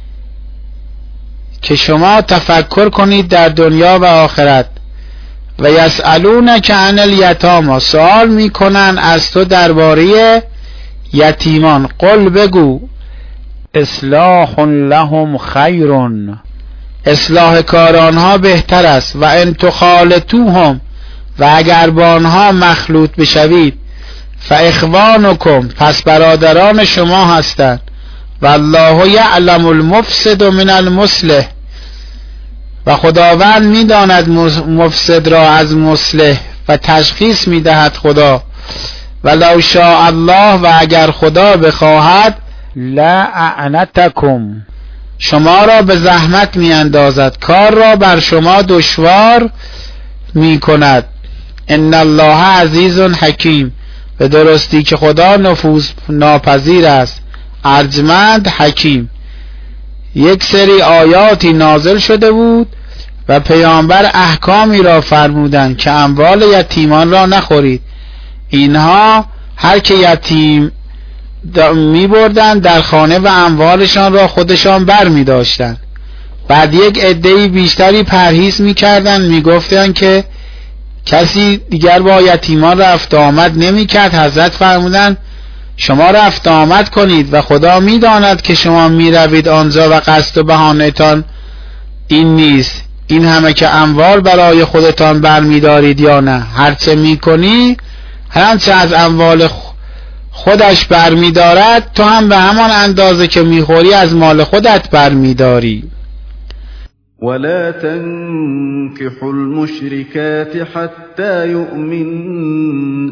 که شما تفکر کنید در دنیا و آخرت. و یسألونک عن الیتامی، سوال میکنن از تو درباره یتیمان. قل بگو اصلاح لهم خیر، اصلاح کار آنها بهتر است. و ان تخالطوهم، و اگر با آنها مخلوط بشوید، فاخوانکم، پس برادران شما هستند. والله یعلم المفسد من المصلح، و خداوند میداند مفسد را از مصلح و تشخیص میدهد خدا. ولو شاء الله، و اگر خدا بخواهد، لأعنتکم، شما را به زحمت میاندازد، کار را بر شما دشوار میکند. ان الله عزیز حکیم، به درستی که خدا نفوذ ناپذیر است، ارجمند، حکیم. یک سری آیاتی نازل شده بود و پیامبر احکامی را فرمودند که اموال یتیمان را نخورید. اینها هر که یتیم می بردن در خانه و اموالشان را خودشان بر می داشتن. بعد یک عده‌ای بیشتری پرهیز می کردن، می گفتن که کسی دیگر با یتیمان رفت آمد نمی کرد. حضرت فرمودن شما رفت آمد کنید و خدا می داند که شما می روید آنجا و قصد و بهانه تان این نیست. این همه که اموال برای خودتان بر می دارید یا نه؟ هرچه می کنی، هرچه از اموال خودش بر می دارد، تو هم به همان اندازه که می خوری از مال خودت بر می داری. ولا تنكحوا المشركات حتى يؤمن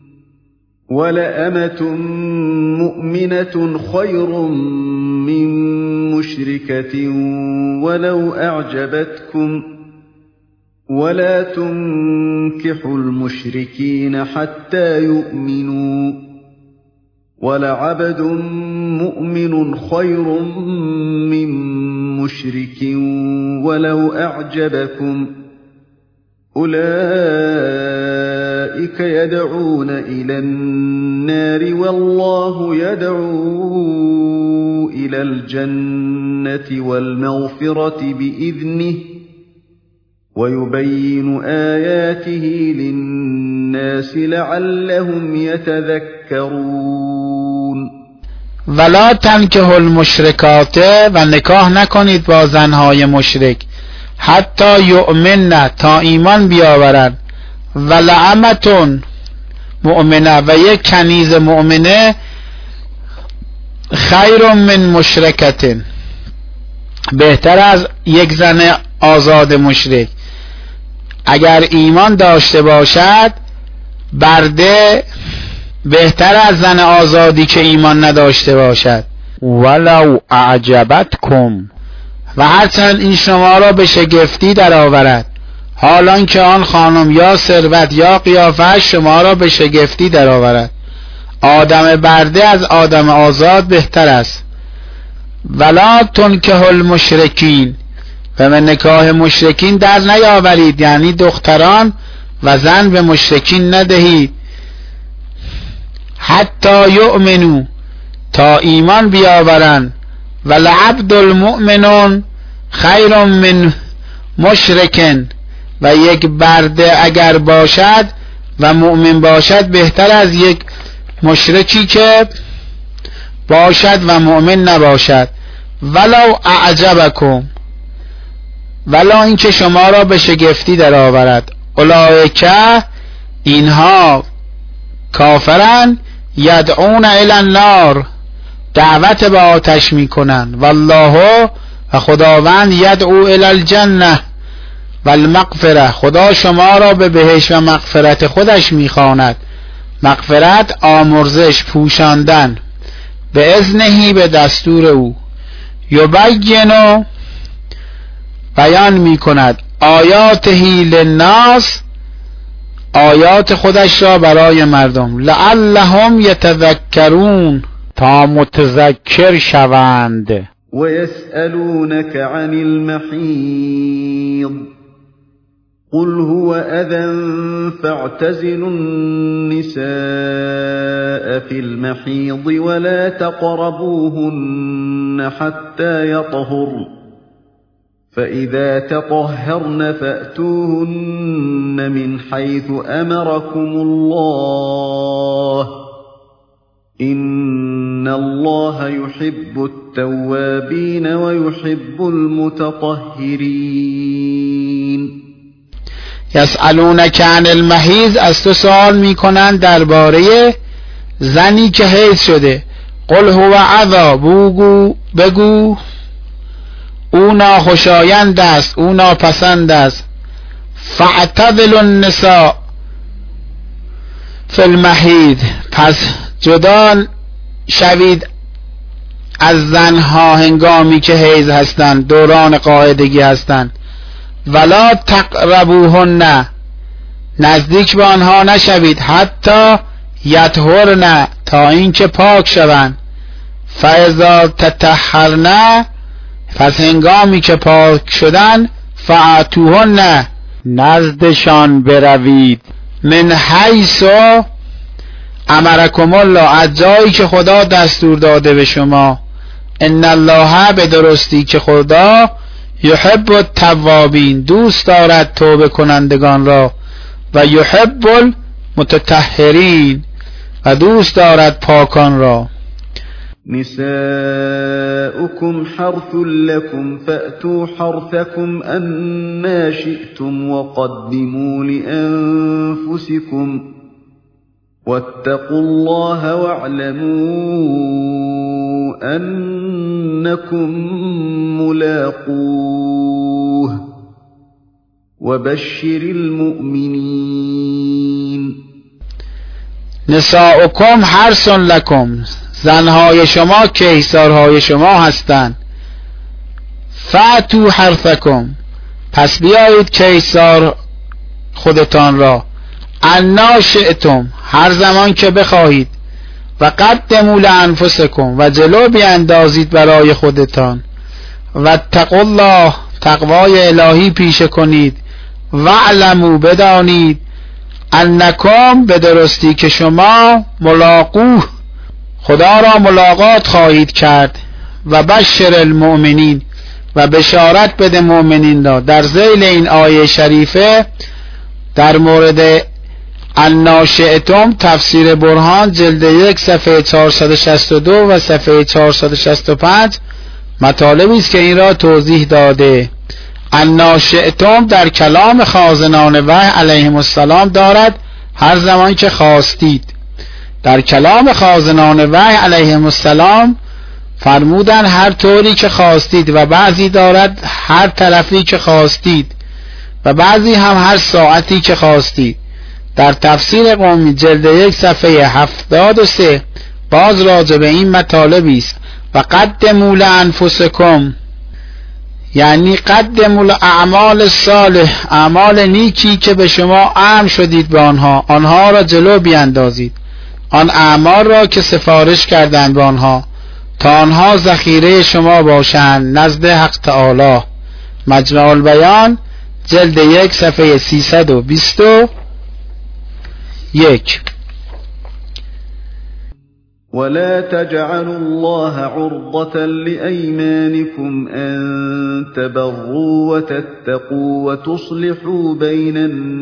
ولأمة مؤمنة خير من مشركة ولو أعجبتكم ولا تنكحوا المشركين حتى يؤمنوا ولعبد مؤمن خير من مشرك ولو أعجبكم أولئك يدعون إلى النار والله يدعو إلى الجنة والمغفرة بإذنه ويبين آياته للناس لعلهم يتذكرون. ولا تنکحوا المشرکات، و نکاح نکنید با زنهای مشرک، حتی یؤمنن، تا ایمان بیاورند. ولعمة مؤمنه، و یک کنیز مؤمنه، خیر من مشرکت، بهتر از یک زن آزاد مشرک. اگر ایمان داشته باشد، برده بهتر از زن آزادی که ایمان نداشته باشد. ولو اعجبتکم، و هرچند این شما را به شگفتی در آورد، حالان که آن خانم یا ثروت یا قیافه شما را به شگفتی در آورد. آدم برده از آدم آزاد بهتر است. ولا تنکح المشرکین، و به نکاح مشرکین در نیاورید، یعنی دختران و زن به مشرکین ندهید. حتی یؤمنو، تا ایمان بیاورن. ولعبد المؤمنون خیر من مشرکن، و یک برده اگر باشد و مؤمن باشد بهتر از یک مشرکی که باشد و مؤمن نباشد. ولو اعجبکم، ولو اینکه شما را به شگفتی در آورد. اولئک، اینها کافرن، یدعون الی النار، دعوت به آتش میکنن. والله، و خداوند، یدعو الی الجنه و المغفره، خدا شما را به بهشت و مغفرت خودش میخواند. مغفرت، آمرزش، پوشاندن. به اذنهی، به دستور او. یبین، بیان میکند. آیاتهی للناس، آیات خودش را برای مردم. لعلهم یتذکرون، تا متذکر شوند. ويسألونك عن المحيض قل هو أذى فاعتزلوا النساء في المحيض ولا تقربوهن حتى يطهرن فإذا تطهرن فأتوهن من حيث أمركم الله إن الله يحب التوابين ويحب المتطهرين. یسألونک عن المحیض، از تو سوال میکنند درباره زنی که حیض شده. قل هو اذی، بگو بگو او ناخوشایند است، او ناپسند است. فاعتزلوا النساء فی المحیض، پس جدا شوید از زنها هنگامی که حیض هستند، دوران قاعدگی هستند. ولا تقربوهن، نزدیک به آنها نشوید. حتی یطهرن، تا اینکه پاک شوند. فاذا تطهرن، پس هنگامی که پاک شدن. فاتوهن، نزدشان بروید. من حیث امرکم الله، از جایی که خدا دستور داده به شما. ان الله، به درستی که خدا، یحب التوابین، دوست دارد توبه کنندگان را. و یحب المتطهرین، و دوست دارد پاکان را. نساؤكم حرث لكم فأتوا حرثكم أنا شئتم وقدموا لأنفسكم واتقوا الله واعلموا أنكم ملاقوه وبشر المؤمنين. نساؤکم حرث لکم، زنهای شما کیسارهای شما هستند. فاتو حرثکم، پس بیایید کیسار خودتان را. انا شئتم، هر زمان که بخواهید. و قدموا لانفسکم، و جلو بیاندازید برای خودتان. و اتقوا الله، تقوای الهی پیشه کنید. و علموا، بدانید. انکم، به درستی که شما، ملاقوه، خدا را ملاقات خواهید کرد. و بشر المؤمنین، و بشارت بده مؤمنین را. در ذیل این آیه شریفه در مورد الناشئتم، تفسیر برهان جلد یک صفحه چهارصد و شصت و دو و صفحه چهارصد و شصت و پنج مطالبی است که این را توضیح داده. الناشئتم در کلام خازنان وحی علیهم السلام دارد هر زمان که خواستید. در کلام خازنان وحی علیهم السلام فرمودن هر طوری که خواستید، و بعضی دارد هر طرفی که خواستید، و بعضی هم هر ساعتی که خواستید. در تفسیر قمی جلد یک صفحه هفتاد و سه باز راجع به این مطالبی است. و قدموا لانفسکم، یعنی قدموا الاعمال صالح، اعمال نیکی که به شما امر شدید به آنها، آنها را جلو بیاندازید. آن اعمال را که سفارش کردند به آنها تا آنها ذخیره شما باشند نزد حق تعالی. مجمع البیان جلد یک صفحه سیصد و بیست و یک. ولا تجعلوا الله عرضة لأيمانكم أن تبروا وتتقوا وتصلحوا بين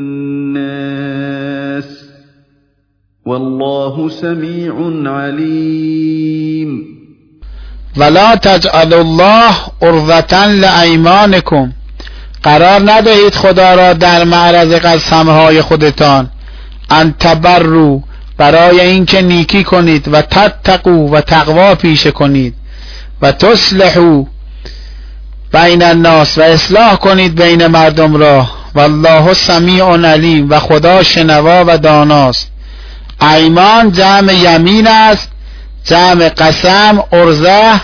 الناس والله سميع عليم. ولا تجعلوا الله عرضة لأيمانكم، قرار ندهید خدا را در معرض قسمهای خودتان. ان تبروا، برای اینکه نیکی کنید، و تتقوا، و تقوا پیشه کنید، و تصلحوا بین الناس، و اصلاح کنید بین مردم را. والله سمیع علیم، و خدا شنوا و داناست. ایمان جمع یمین است، جمع قسم. عرضه،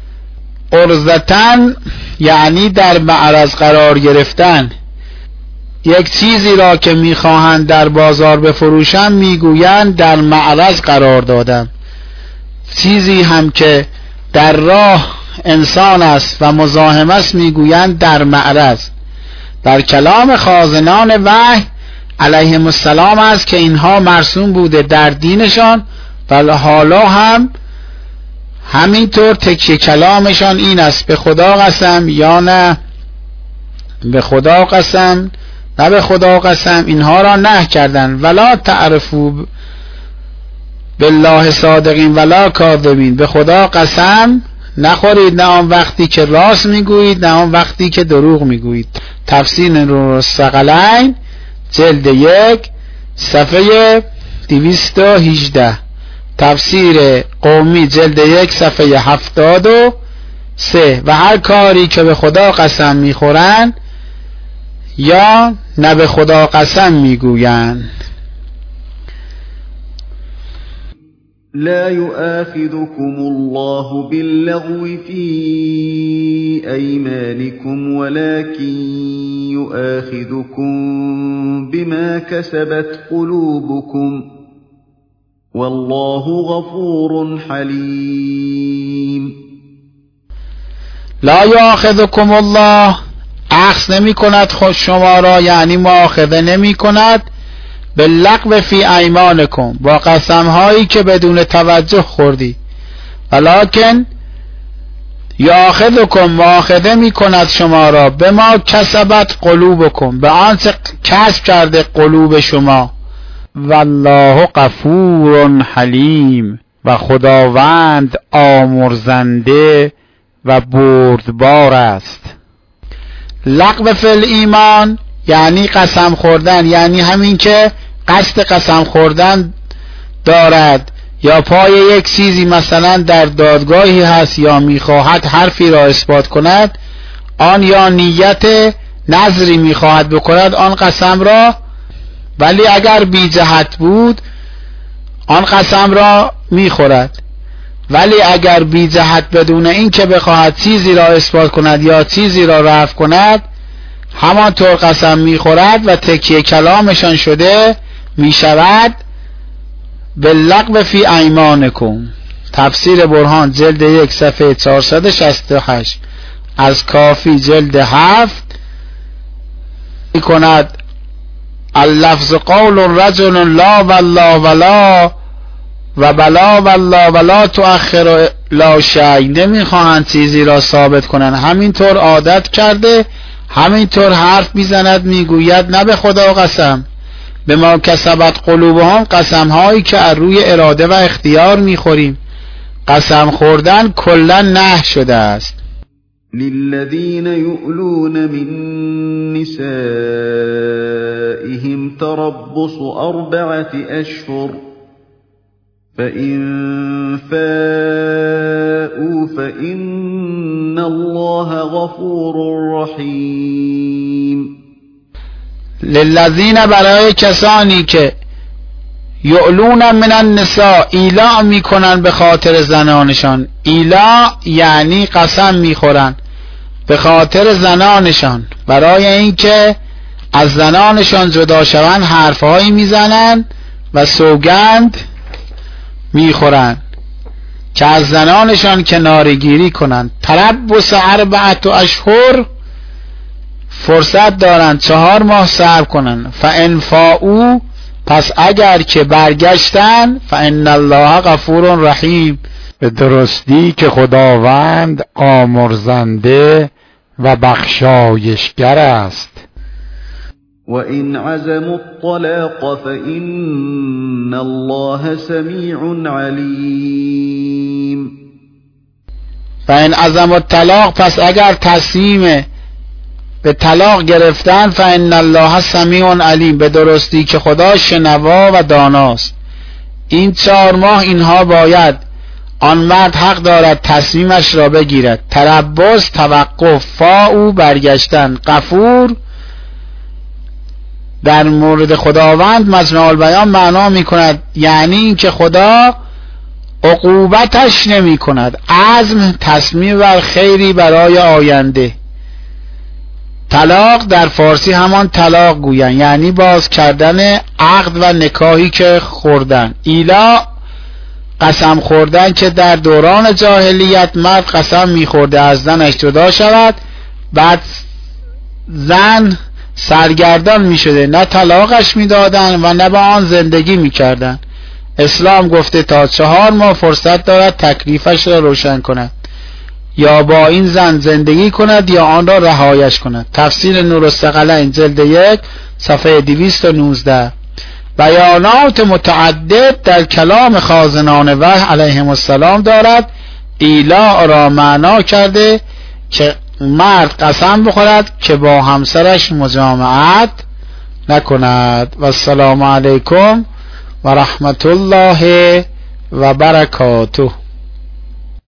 عرضتن یعنی در معرض قرار گرفتن. یک چیزی را که میخواهند در بازار بفروشند میگویند در معرض قرار دادم. چیزی هم که در راه انسان است و مزاحم است میگویند در معرض. در کلام خازنان وحی علیهم السلام است که اینها مرسوم بوده در دینشان و حالا هم همینطور تکیه کلامشان این است: به خدا قسم یا نه به خدا قسم، نه به خدا قسم. اینها را نه کردن. ولا تعرفوا بالله صادقین ولا کاذبین، به خدا قسم نخورید نه آن وقتی که راست میگویید نه آن وقتی که دروغ میگویید. تفسیر نور الثقلین جلد یک صفحه دویست و هجده. تفسیر قومی جلد یک صفحه هفتاد و سه. و هر کاری که به خدا قسم میخورن یا نه به خدا قسم میگویند. لا يؤاخذكم الله باللغو في أيمانكم ولكن يؤاخذكم بما كسبت قلوبكم والله غفور حليم. لا يؤاخذكم الله، اخذ نمی کند خود شما را، یعنی مؤاخذه نمی کند، باللغو فی ایمانکم، با قسم هایی که بدون توجه خوردی. ولکن یاخذکم، مؤاخذه می کند شما را، به ما کسبت قلوبکم، به آنچه کسب کرده قلوب شما. والله غفور حلیم، و خداوند آمرزنده و بردبار است. لغو فی الایمان یعنی قسم خوردن، یعنی همین که قصد قسم خوردن دارد یا پای یک چیزی مثلا در دادگاهی هست یا میخواهد حرفی را اثبات کند، آن یا نیت نظری میخواهد بکند آن قسم را، ولی اگر بی جهت بود آن قسم را میخورد. ولی اگر بی جهت بدون این که بخواهد چیزی را اثبات کند یا چیزی را رفع کند همانطور قسم میخورد و تکیه کلامشان شده میشود. باللغو فی ایمانکم. تفسیر برهان جلد یک صفحه چهارصد و شصت و هشت. از کافی جلد هفت میکند اللفظ قول رجل لا والله ولا و بلا والله ولا تؤخر لا شیء. نمیخواهند چیزی را ثابت کنند، همینطور عادت کرده، همینطور حرف میزند میگوید نه به خدا قسم. به ما کسبت قلوبهم، قسم هایی که از روی اراده و اختیار میخوریم. قسم خوردن کلا نهی شده است. للذین یؤلون من نسائهم تربص اربعة اشهر فإن فاءوا فإن الله غفور رحیم. للذین، برای کسانی که یعلون من النساء، ایلاء میکنن به خاطر زنانشان. ایلاء یعنی قسم میخورن به خاطر زنانشان، برای اینکه از زنانشان جدا شوند حرفهایی میزنن و سوگند میخورند که از زنانشان کنارگیری کنند. تربص اربعت اشهر، فرصت دارند چهار ماه صبر کنند. فان فاؤوا، پس اگر که برگشتن، فان الله غفور رحیم، به درستی که خداوند آمرزنده و بخشایشگر است. وَإِنْ عَزَمُوا الطَّلَاقَ فَإِنَّ اللَّهَ سَمِيعٌ عَلِيمٌ. فَإِنْ عَزَمُوا الطَّلاق، پس اگر تصمیم به طلاق گرفتن، فَإِنَّ اللَّهَ سَمِيعٌ عَلِيمٌ، به درستی که خدا شنوا و داناست. این چهار ماه اینها باید، آن مرد حق دارد تصمیمش را بگیرد. تربص توقف، فاؤوا برگشتن، غفور در مورد خداوند مجمع البیان معنا می کند یعنی این که خدا عقوبتش نمی کند. عزم تصمیم بر خیری برای آینده. طلاق در فارسی همان طلاق گویند، یعنی باز کردن عقد و نکاحی که خوردن. ایلا قسم خوردن که در دوران جاهلیت مرد قسم میخورده از زنش جدا شود، بعد زن سرگردان میشده، نه طلاقش میدادن و نه با آن زندگی میکردن. اسلام گفته تا چهار ماه فرصت دارد تکلیفش را روشن کند، یا با این زن زندگی کند یا آن را رهایش کند. تفسیر نورالثقلین جلد یک صفحه دویست و نوزده. بیانات متعدد در کلام خازنان وحی علیهم السلام دارد. ایلا را معنا کرده که مرد قسم بخورد که با همسرش مجامعت نکند. و السلام علیکم و رحمت الله و برکاته.